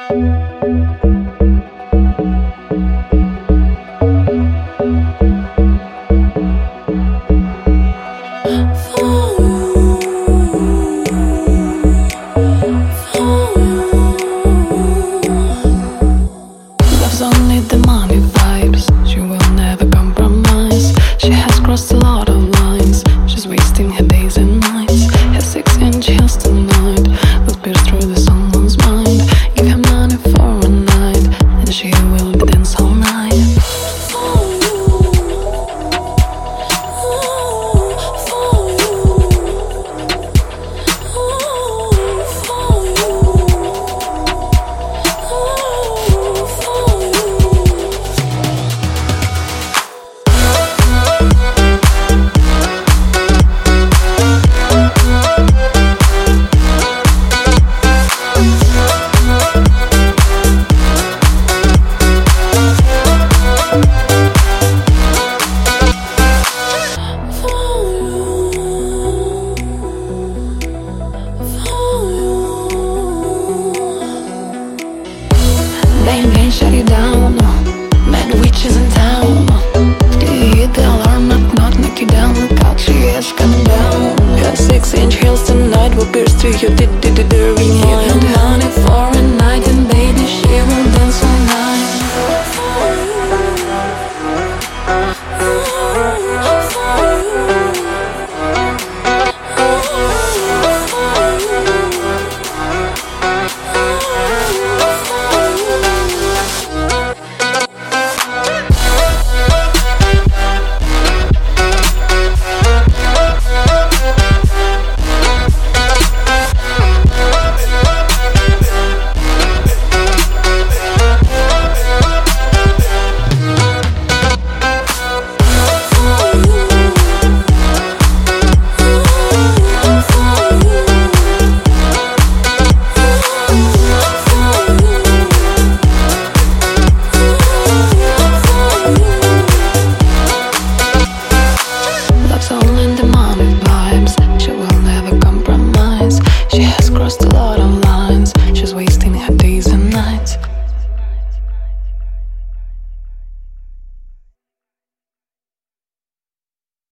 Love's only the money vibes. She will never compromise. She has crossed a lot of lines. She's wasting her days and nights. Her 6-inch heels tonight will pierce through the someone's mind. Give her money for a night, and she will dance all night. They can't shut you down. Mad witches in town. Do you hear the alarm? Knock, knock you down. Look out, she is coming down. Her 6-inch heels tonight will pierce through your dirty mind. Give her money for a night, and baby, she will dance all night. All in the money vibes. She will never compromise. She has crossed a lot of lines.